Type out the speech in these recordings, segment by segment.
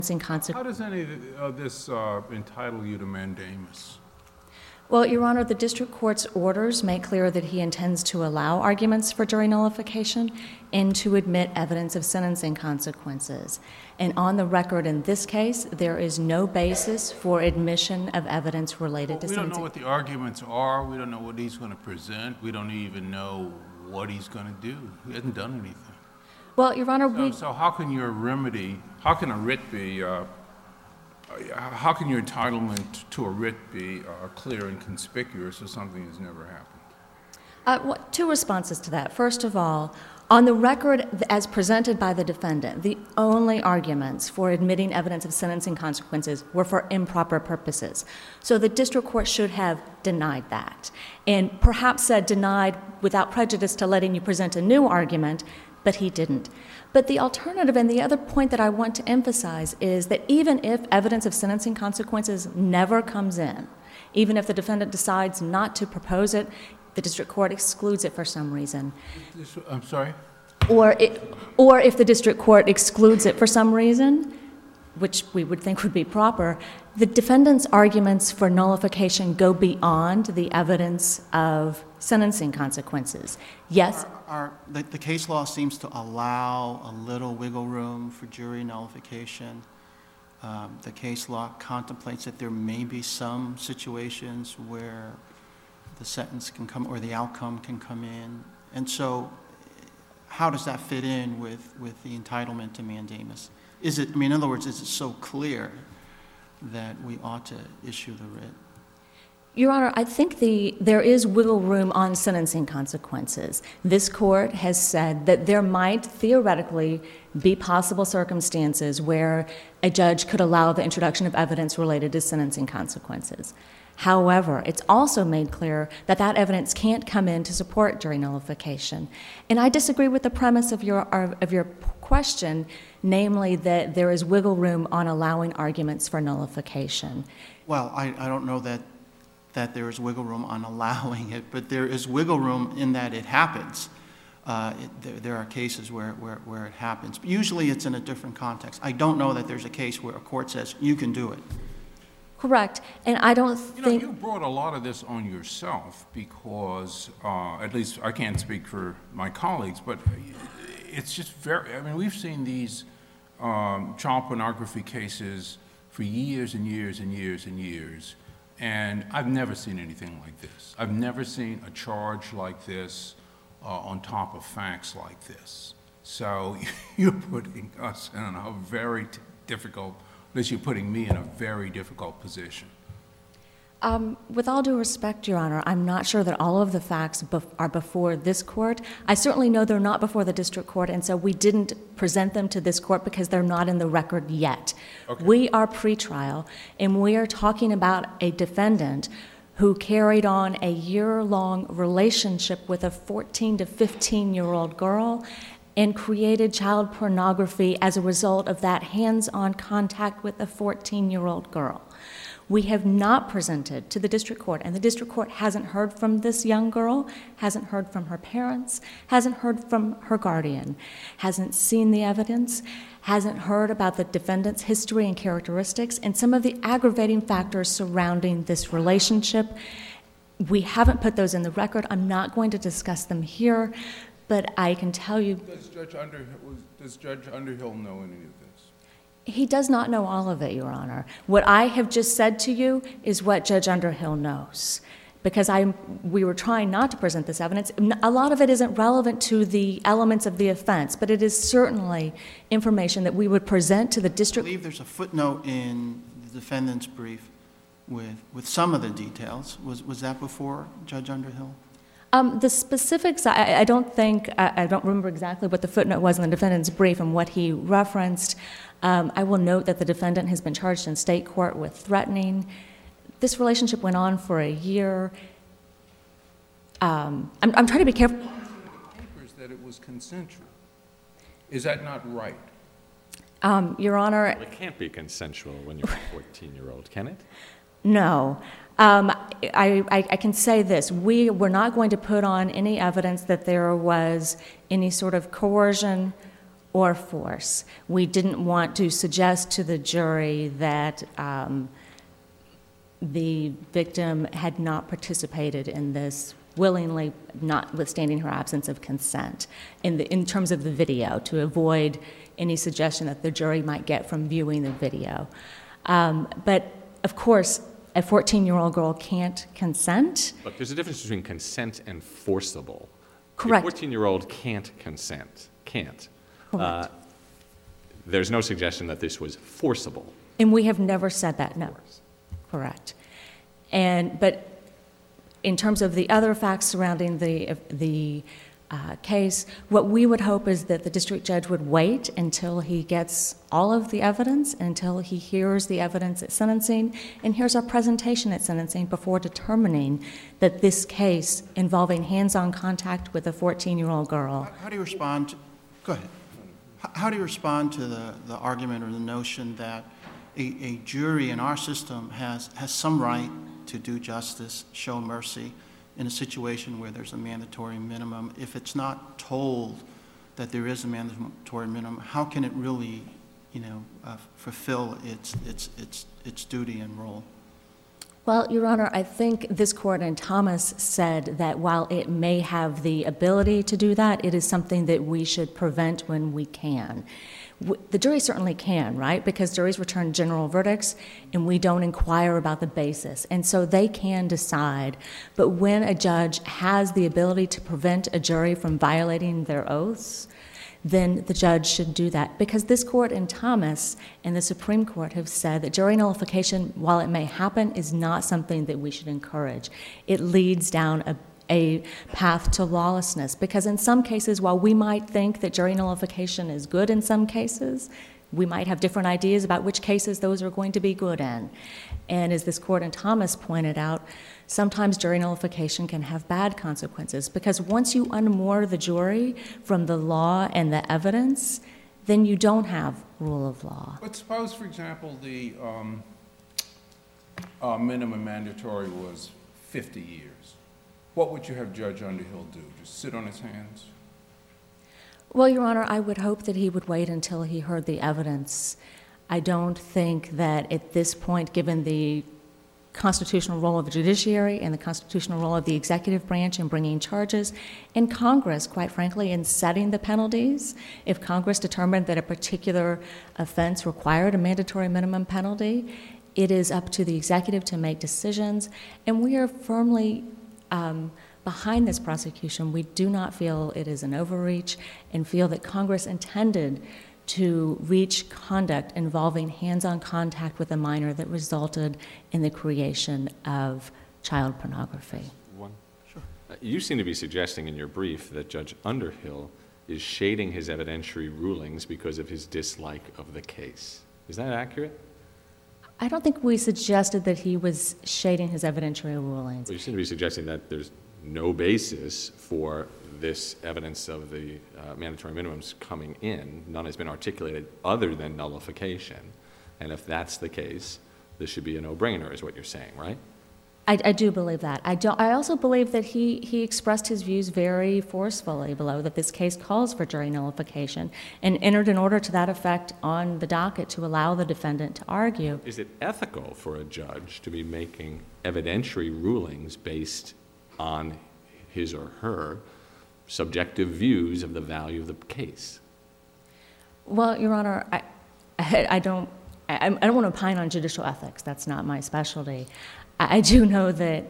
consequences. How does any of this entitle you to mandamus? Well, Your Honor, the district court's orders make clear that he intends to allow arguments for jury nullification and to admit evidence of sentencing consequences. And on the record in this case, there is no basis for admission of evidence related to sentencing. We don't know what the arguments are. We don't know what he's going to present. We don't even know what he's going to do. He hasn't done anything. Well, Your Honor, So how can your remedy, how can a writ be, how can your entitlement to a writ be clear and conspicuous if something has never happened? Two responses to that. First of all, on the record as presented by the defendant, the only arguments for admitting evidence of sentencing consequences were for improper purposes. So the district court should have denied that, and perhaps said denied without prejudice to letting you present a new argument, but he didn't. But the alternative, and the other point that I want to emphasize, is that even if evidence of sentencing consequences never comes in, even if the defendant decides not to propose it, the district court excludes it for some reason. I'm sorry? Or if the district court excludes it for some reason, which we would think would be proper, the defendant's arguments for nullification go beyond the evidence of sentencing consequences. Yes? The case law seems to allow a little wiggle room for jury nullification. The case law contemplates that there may be some situations where the sentence can come or the outcome can come in. And so how does that fit in with the entitlement to mandamus? In other words, is it so clear that we ought to issue the writ? Your Honor, I think there is wiggle room on sentencing consequences. This court has said that there might theoretically be possible circumstances where a judge could allow the introduction of evidence related to sentencing consequences. However, it's also made clear that that evidence can't come in to support jury nullification. And I disagree with the premise of your question, namely that there is wiggle room on allowing arguments for nullification. Well, I don't know that there is wiggle room on allowing it, but there is wiggle room in that it happens. There are cases where it happens. But usually it's in a different context. I don't know that there's a case where a court says, you can do it. Correct. And I don't think... You brought a lot of this on yourself because, at least I can't speak for my colleagues, but it's just we've seen these child pornography cases for years and years and years and years. And I've never seen anything like this. I've never seen a charge like this on top of facts like this. So you're putting us in a very difficult, at least you're putting me in a very difficult position. With all due respect, Your Honor, I'm not sure that all of the facts are before this court. I certainly know they're not before the district court, and so we didn't present them to this court because they're not in the record yet. Okay. We are pretrial, and we are talking about a defendant who carried on a year-long relationship with a 14 to 15-year-old girl and created child pornography as a result of that hands-on contact with a 14-year-old girl. We have not presented to the district court, and the district court hasn't heard from this young girl, hasn't heard from her parents, hasn't heard from her guardian, hasn't seen the evidence, hasn't heard about the defendant's history and characteristics, and some of the aggravating factors surrounding this relationship. We haven't put those in the record. I'm not going to discuss them here, but I can tell you... Does Judge Underhill know any of this? He does not know all of it, Your Honor. What I have just said to you is what Judge Underhill knows, because we were trying not to present this evidence. A lot of it isn't relevant to the elements of the offense, but it is certainly information that we would present to the district. I believe there's a footnote in the defendant's brief with some of the details. Was that before Judge Underhill? The specifics, I don't remember exactly what the footnote was in the defendant's brief and what he referenced. I will note that the defendant has been charged in state court with threatening. This relationship went on for a year. I'm trying to be careful. Papers that it was consensual. Is that not right? Your Honor. Well, it can't be consensual when you're a 14-year-old, can it? No. I can say this. We were not going to put on any evidence that there was any sort of coercion or force. We didn't want to suggest to the jury that the victim had not participated in this willingly, notwithstanding her absence of consent, in terms of the video, to avoid any suggestion that the jury might get from viewing the video. But, of course, a 14-year-old girl can't consent. But there's a difference between consent and forcible. Correct. A 14-year-old can't consent. Can't. Correct. There's no suggestion that this was forcible. And we have never said that, no. Correct. But in terms of the other facts surrounding the case, what we would hope is that the district judge would wait until he gets all of the evidence, until he hears the evidence at sentencing, and hears our presentation at sentencing before determining that this case involving hands-on contact with a 14-year-old girl. How do you respond to, go ahead. How do you respond to the argument or the notion that a jury in our system has some right to do justice, show mercy in a situation where there's a mandatory minimum? If it's not told that there is a mandatory minimum, how can it really, fulfill its duty and role? Well, Your Honor, I think this court in Thomas said that while it may have the ability to do that, it is something that we should prevent when we can. The jury certainly can, right? Because juries return general verdicts and we don't inquire about the basis. And so they can decide. But when a judge has the ability to prevent a jury from violating their oaths, then the judge should do that. Because this court in Thomas and the Supreme Court have said that jury nullification, while it may happen, is not something that we should encourage. It leads down a path to lawlessness. Because in some cases, while we might think that jury nullification is good in some cases, we might have different ideas about which cases those are going to be good in. And as this court in Thomas pointed out, sometimes jury nullification can have bad consequences, because once you unmoor the jury from the law and the evidence, then you don't have rule of law. But suppose, for example, the minimum mandatory was 50 years. What would you have Judge Underhill do? Just sit on his hands? Well, Your Honor, I would hope that he would wait until he heard the evidence. I don't think that at this point, given the constitutional role of the judiciary and the constitutional role of the executive branch in bringing charges, and Congress, quite frankly, in setting the penalties, if Congress determined that a particular offense required a mandatory minimum penalty, it is up to the executive to make decisions, and we are firmly behind this prosecution. We do not feel it is an overreach and feel that Congress intended to reach conduct involving hands-on contact with a minor that resulted in the creation of child pornography. Sure. You seem to be suggesting in your brief that Judge Underhill is shading his evidentiary rulings because of his dislike of the case. Is that accurate? I don't think we suggested that he was shading his evidentiary rulings. Well, you seem to be suggesting that there's no basis for this evidence of the mandatory minimums coming in. None has been articulated other than nullification. And if that's the case, this should be a no-brainer, is what you're saying, right? I do believe that. I also believe that he expressed his views very forcefully below, that this case calls for jury nullification, and entered an order to that effect on the docket to allow the defendant to argue. Is it ethical for a judge to be making evidentiary rulings based on his or her subjective views of the value of the case? Well, Your Honor, I don't want to opine on judicial ethics. That's not my specialty. I do know that,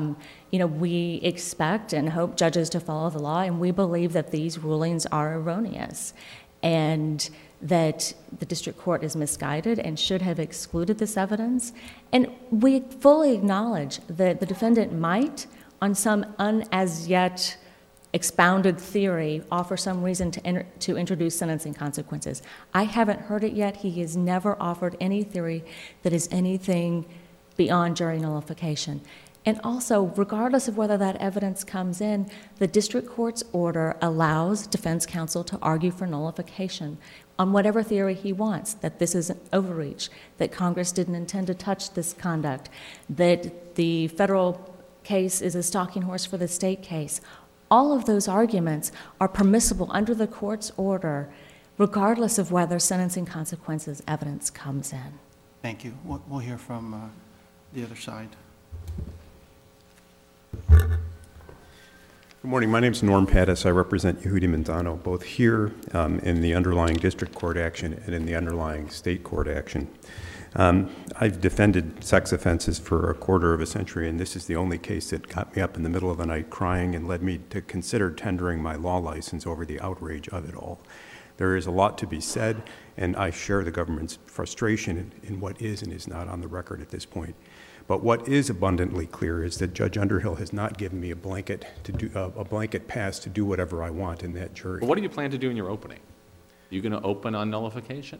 we expect and hope judges to follow the law, and we believe that these rulings are erroneous, and that the district court is misguided and should have excluded this evidence. And we fully acknowledge that the defendant might, on some as yet expounded theory, offer some reason to introduce sentencing consequences. I haven't heard it yet. He has never offered any theory that is anything beyond jury nullification. And also, regardless of whether that evidence comes in, the district court's order allows defense counsel to argue for nullification on whatever theory he wants, that this is an overreach, that Congress didn't intend to touch this conduct, that the federal case is a stalking horse for the state case. All of those arguments are permissible under the court's order, regardless of whether sentencing consequences evidence comes in. Thank you. We'll hear from the other side. Good morning. My name is Norm Pattis. I represent Yehudi Manzano, both here in the underlying district court action and in the underlying state court action. I've defended sex offenses for a quarter of a century, and this is the only case that got me up in the middle of the night crying and led me to consider tendering my law license over the outrage of it all. There is a lot to be said, and I share the government's frustration in what is and is not on the record at this point. But what is abundantly clear is that Judge Underhill has not given me a blanket pass to do whatever I want in that jury. But what do you plan to do in your opening? Are you going to open on nullification?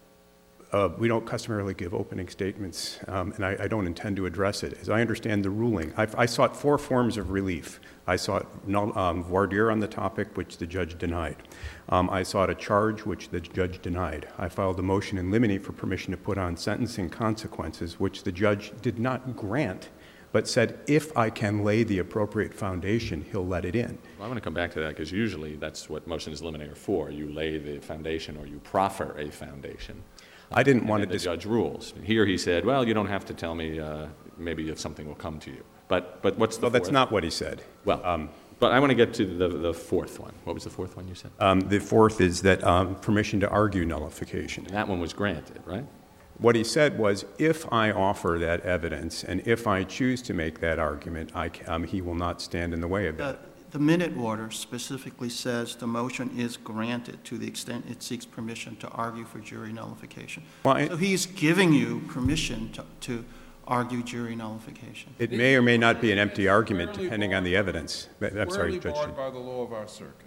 We don't customarily give opening statements, and I don't intend to address it. As I understand the ruling, I sought 4 forms of relief. I sought voir dire on the topic, which the judge denied. I sought a charge, which the judge denied. I filed a motion in limine for permission to put on sentencing consequences, which the judge did not grant, but said if I can lay the appropriate foundation, he'll let it in. Well, I'm going to come back to that because usually that's what motions in limine are for. You lay the foundation or you proffer a foundation. I didn't want to the judge rules. Here he said, well, you don't have to tell me maybe if something will come to you. But what's the Well, fourth? that's not what he said. Well, but I want to get to the fourth one. What was the fourth one you said? The fourth is that permission to argue nullification. And that one was granted, right? What he said was, if I offer that evidence and if I choose to make that argument, he will not stand in the way of it. The minute order specifically says the motion is granted to the extent it seeks permission to argue for jury nullification. Well, So he's giving you permission to argue jury nullification. It may or may not be an empty argument, depending on the evidence. I'm sorry, Judge. Squarely barred by the law of our circuit.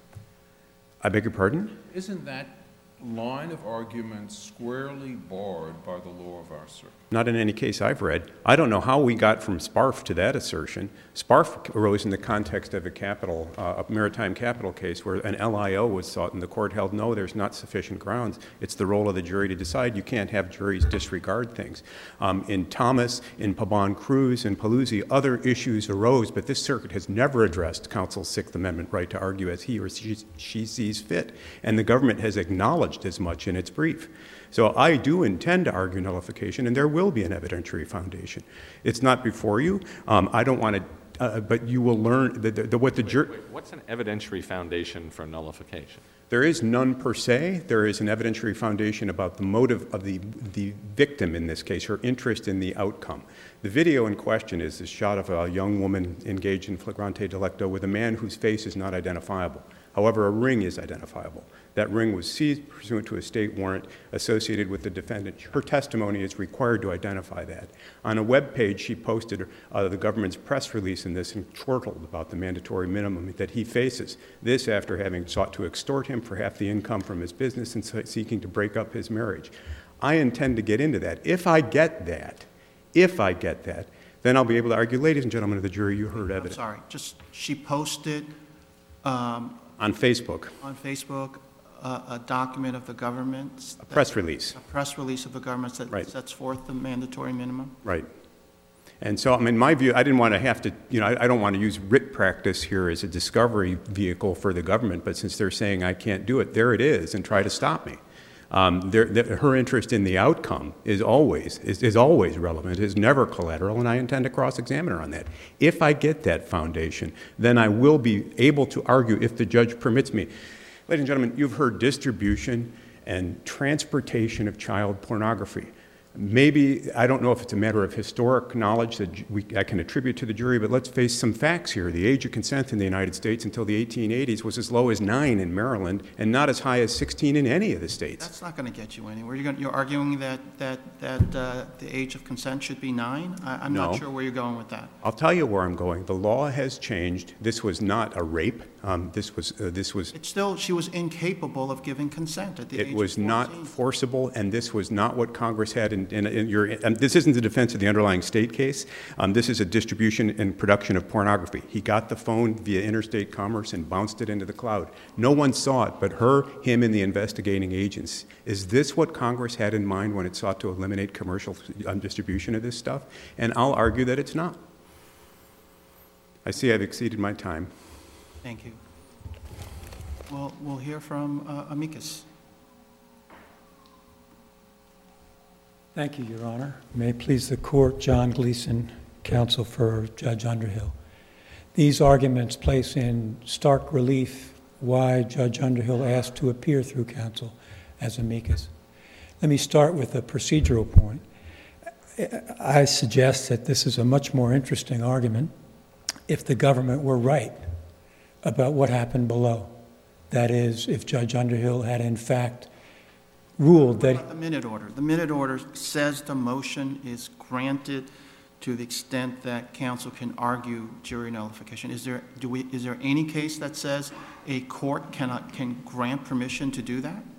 I beg your pardon? Isn't that line of argument squarely barred by the law of our circuit? Not in any case I've read. I don't know how we got from SPARF to that assertion. SPARF arose in the context of a maritime capital case where an LIO was sought, and the court held, no, there's not sufficient grounds. It's the role of the jury to decide. You can't have juries disregard things. In Thomas, in Pabon Cruz, in Paluzzi, other issues arose, but this circuit has never addressed counsel's Sixth Amendment right to argue as he or she sees fit, and the government has acknowledged as much in its brief. So I do intend to argue nullification, and there will be an evidentiary foundation. It's not before you. I don't want to, but you will learn what the jury. What's an evidentiary foundation for nullification? There is none per se. There is an evidentiary foundation about the motive of the victim in this case, her interest in the outcome. The video in question is a shot of a young woman engaged in flagrante delicto with a man whose face is not identifiable. However, a ring is identifiable. That ring was seized pursuant to a state warrant associated with the defendant. Her testimony is required to identify that. On a web page, she posted the government's press release in this and chortled about the mandatory minimum that he faces. This after having sought to extort him for half the income from his business and seeking to break up his marriage. I intend to get into that. If I get that, then I'll be able to argue, ladies and gentlemen of the jury, you heard evidence. I'm sorry, just she posted On Facebook. on Facebook a document of the government. A press release. A press release of the government that Right. sets forth the mandatory minimum. Right. And so, in my view, I didn't want to have to, I don't want to use writ practice here as a discovery vehicle for the government, but since they're saying I can't do it, there it is, and try to stop me. Her interest in the outcome is always relevant, is never collateral, and I intend to cross-examine her on that. If I get that foundation, then I will be able to argue if the judge permits me. Ladies and gentlemen, you've heard distribution and transportation of child pornography. Maybe, I don't know if it's a matter of historic knowledge that I can attribute to the jury, but let's face some facts here. The age of consent in the United States until the 1880s was as low as 9 in Maryland and not as high as 16 in any of the states. That's not going to get you anywhere. You're arguing that the age of consent should be 9? I'm No. not sure where you're going with that. I'll tell you where I'm going. The law has changed. This was not a rape. This was. It's still, she was incapable of giving consent at the age of 14. It was not forcible, and this was not what Congress had in your. And this isn't the defense of the underlying state case. This is a distribution and production of pornography. He got the phone via interstate commerce and bounced it into the cloud. No one saw it but her, him, and the investigating agents. Is this what Congress had in mind when it sought to eliminate commercial distribution of this stuff? And I'll argue that it's not. I see I've exceeded my time. – Thank you. Well, we'll hear from amicus. Thank you, Your Honor. May it please the Court, John Gleason, counsel for Judge Underhill. These arguments place in stark relief why Judge Underhill asked to appear through counsel as amicus. Let me start with a procedural point. I suggest that this is a much more interesting argument if the government were right about what happened below. That is, if Judge Underhill had in fact ruled that... What about the minute order? The minute order says the motion is granted to the extent that counsel can argue jury nullification. Is there any case that says a court can grant permission to do that?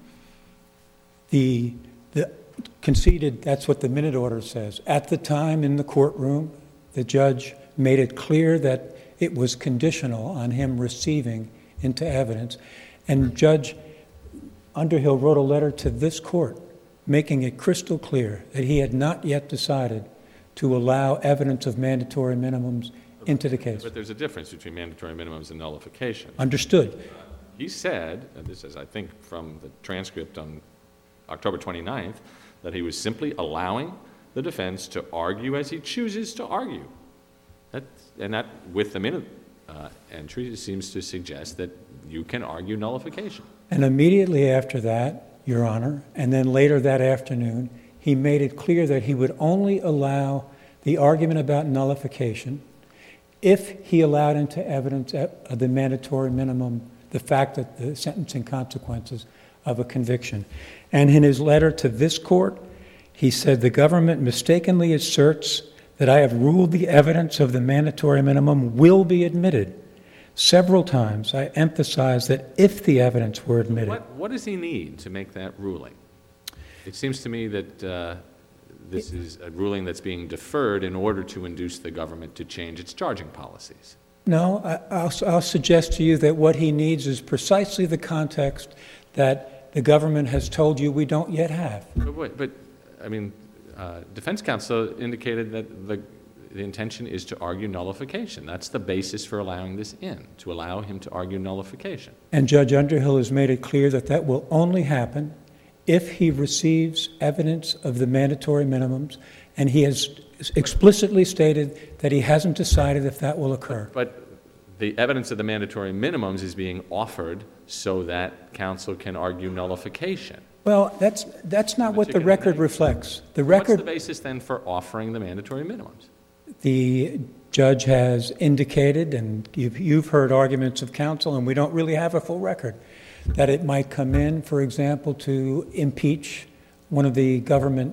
The conceded, that's what the minute order says. At the time in the courtroom, the judge made it clear that it was conditional on him receiving into evidence. And Judge Underhill wrote a letter to this court making it crystal clear that he had not yet decided to allow evidence of mandatory minimums into the case. But there's a difference between mandatory minimums and nullification. Understood. He said, and this is, I think, from the transcript on October 29th, that he was simply allowing the defense to argue as he chooses to argue. And that, with the minute entry, seems to suggest that you can argue nullification. And immediately after that, Your Honor, and then later that afternoon, he made it clear that he would only allow the argument about nullification if he allowed into evidence the mandatory minimum, the fact that the sentencing consequences of a conviction. And in his letter to this court, he said, the government mistakenly asserts that I have ruled the evidence of the mandatory minimum will be admitted. Several times I emphasized that if the evidence were admitted. What does he need to make that ruling? It seems to me that this is a ruling that's being deferred in order to induce the government to change its charging policies. No, I'll suggest to you that what he needs is precisely the context that the government has told you we don't yet have. But I mean, defense counsel indicated that the intention is to argue nullification. That's the basis for allowing this in, to allow him to argue nullification. And Judge Underhill has made it clear that that will only happen if he receives evidence of the mandatory minimums, and he has explicitly stated that he hasn't decided if that will occur. But the evidence of the mandatory minimums is being offered so that counsel can argue nullification. Well, that's not what the record reflects. What's the basis then for offering the mandatory minimums? The judge has indicated, and you've heard arguments of counsel, and we don't really have a full record, that it might come in, for example, to impeach one of the government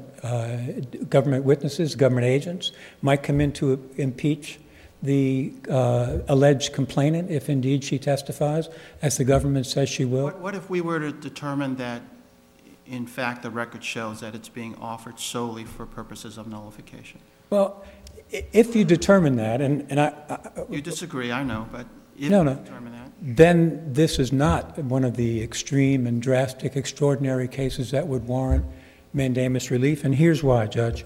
witnesses, government agents, might come in to impeach the alleged complainant, if indeed she testifies, as the government says she will. What if we were to determine that, in fact, the record shows that it's being offered solely for purposes of nullification? Well, if you determine that, and I... You disagree, I know, but if you determine that... Then this is not one of the extreme and drastic, extraordinary cases that would warrant mandamus relief, and here's why, Judge.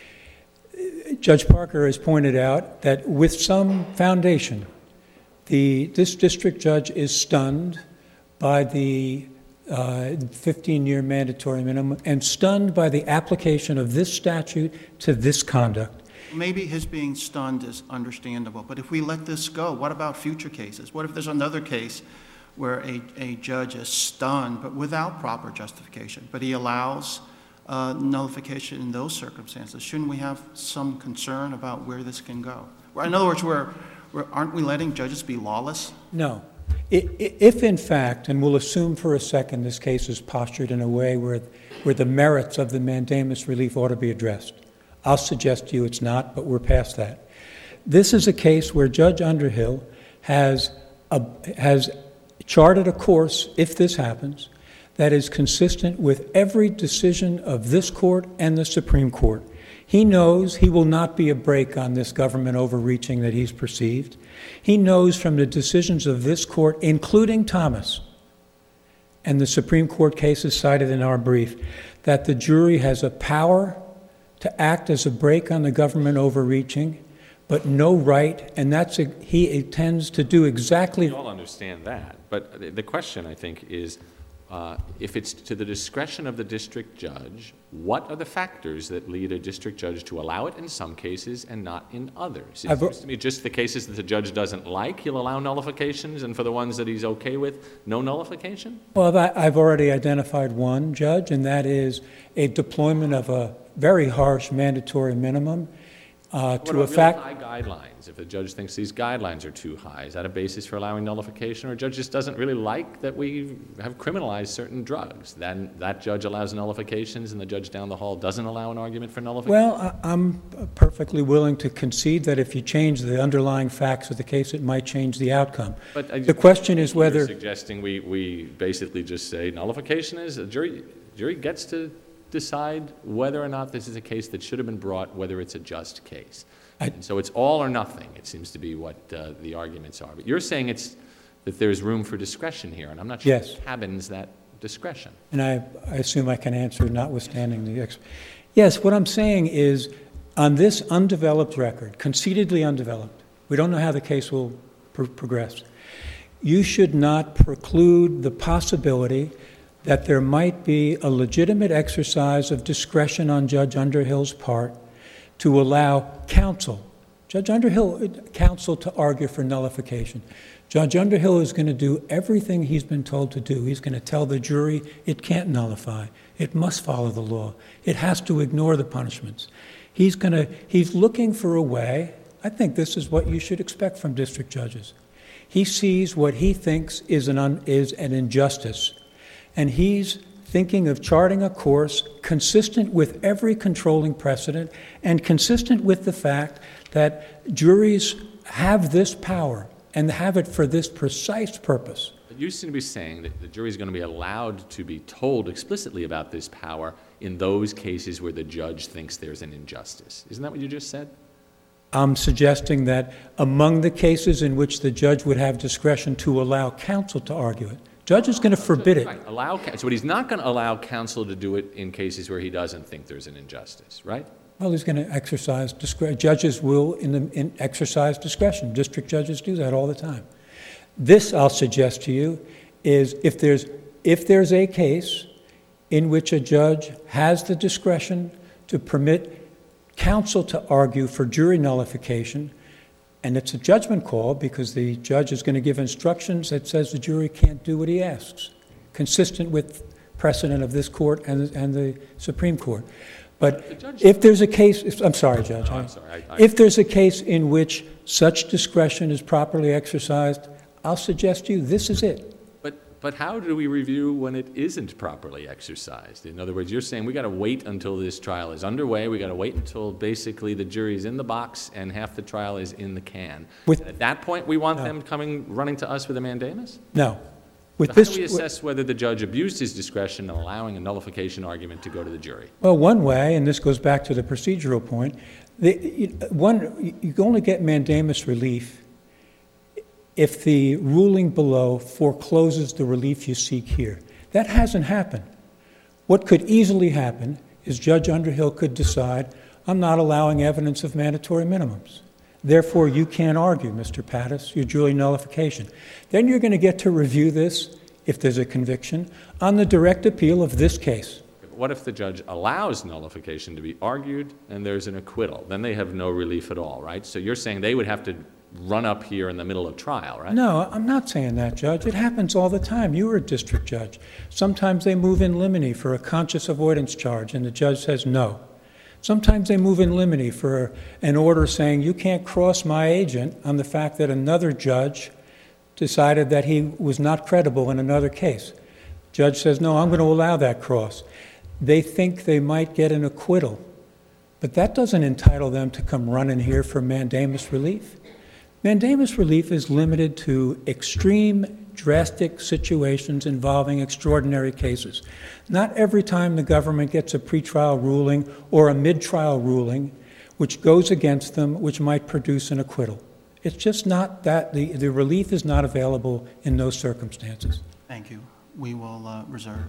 Judge Parker has pointed out that with some foundation, this district judge is stunned by the 15-year mandatory minimum and stunned by the application of this statute to this conduct. Maybe his being stunned is understandable, but if we let this go, what about future cases? What if there's another case where a judge is stunned but without proper justification, but he allows nullification in those circumstances? Shouldn't we have some concern about where this can go? In other words, aren't we letting judges be lawless? No. If in fact, and we'll assume for a second this case is postured in a way where the merits of the mandamus relief ought to be addressed, I'll suggest to you it's not, but we're past that. This is a case where Judge Underhill has charted a course, if this happens, that is consistent with every decision of this court and the Supreme Court. He knows he will not be a brake on this government overreaching that he's perceived. He knows from the decisions of this court, including Thomas, and the Supreme Court cases cited in our brief, that the jury has a power to act as a brake on the government overreaching, but no right, and he intends to do exactly... We all understand that, but the question, I think, is if it's to the discretion of the district judge, what are the factors that lead a district judge to allow it in some cases and not in others? It seems to me just the cases that the judge doesn't like, he'll allow nullifications, and for the ones that he's okay with, no nullification? Well, I've already identified one, Judge, and that is a deployment of a very harsh mandatory minimum What to about a fact. really high guidelines? If the judge thinks these guidelines are too high, is that a basis for allowing nullification? Or a judge just doesn't really like that we have criminalized certain drugs? Then that judge allows nullifications and the judge down the hall doesn't allow an argument for nullification? Well, I'm perfectly willing to concede that if you change the underlying facts of the case, it might change the outcome. But The question is you're whether, suggesting we basically just say nullification is, a jury gets to decide whether or not this is a case that should have been brought, whether it's a just case. And so it's all or nothing, it seems to be what the arguments are. But you're saying that there's room for discretion here, and I'm not sure Yes. what cabins that discretion. and I assume I can answer notwithstanding the Yes, what I'm saying is, on this undeveloped record, conceitedly undeveloped, we don't know how the case will progress, you should not preclude the possibility that there might be a legitimate exercise of discretion on Judge Underhill's part to allow counsel, Judge Underhill, counsel to argue for nullification. Judge Underhill is going to do everything he's been told to do. He's going to tell the jury it can't nullify. It must follow the law. It has to ignore the punishments. He's looking for a way. I think this is what you should expect from district judges. He sees what he thinks is an injustice, and he's thinking of charting a course consistent with every controlling precedent and consistent with the fact that juries have this power and have it for this precise purpose. But you seem to be saying that the jury is going to be allowed to be told explicitly about this power in those cases where the judge thinks there's an injustice. Isn't that what you just said? I'm suggesting that among the cases in which the judge would have discretion to allow counsel to argue it, judge is going to forbid it. Right. So he's not going to allow counsel to do it in cases where he doesn't think there's an injustice, right? Well, he's going to exercise discretion. Judges will exercise discretion. District judges do that all the time. This, I'll suggest to you, is if there's a case in which a judge has the discretion to permit counsel to argue for jury nullification, and it's a judgment call because the judge is going to give instructions that says the jury can't do what he asks, consistent with precedent of this court and the Supreme Court. But if there's a case, I'm sorry, Judge. No, I'm sorry. If there's a case in which such discretion is properly exercised, I'll suggest to you this is it. But how do we review when it isn't properly exercised? In other words, you're saying we got to wait until this trial is underway. We got to wait until basically the jury's in the box and half the trial is in the can. At that point, we want them running to us with a mandamus? No. So how do we assess whether the judge abused his discretion in allowing a nullification argument to go to the jury? Well, one way, and this goes back to the procedural point, you can only get mandamus relief if the ruling below forecloses the relief you seek here. That hasn't happened. What could easily happen is Judge Underhill could decide, I'm not allowing evidence of mandatory minimums. Therefore, you can't argue, Mr. Pattis, your jury nullification. Then you're going to get to review this, if there's a conviction, on the direct appeal of this case. What if the judge allows nullification to be argued and there's an acquittal? Then they have no relief at all, right? So you're saying they would have to run up here in the middle of trial, right? No, I'm not saying that, Judge. It happens all the time. You were a district judge. Sometimes they move in limine for a conscious avoidance charge, and the judge says no. Sometimes they move in limine for an order saying you can't cross my agent on the fact that another judge decided that he was not credible in another case. Judge says, no, I'm going to allow that cross. They think they might get an acquittal, but that doesn't entitle them to come running here for mandamus relief. Mandamus relief is limited to extreme, drastic situations involving extraordinary cases. Not every time the government gets a pretrial ruling or a mid-trial ruling which goes against them, which might produce an acquittal. It's just not that. The relief is not available in those circumstances. Thank you. We will reserve.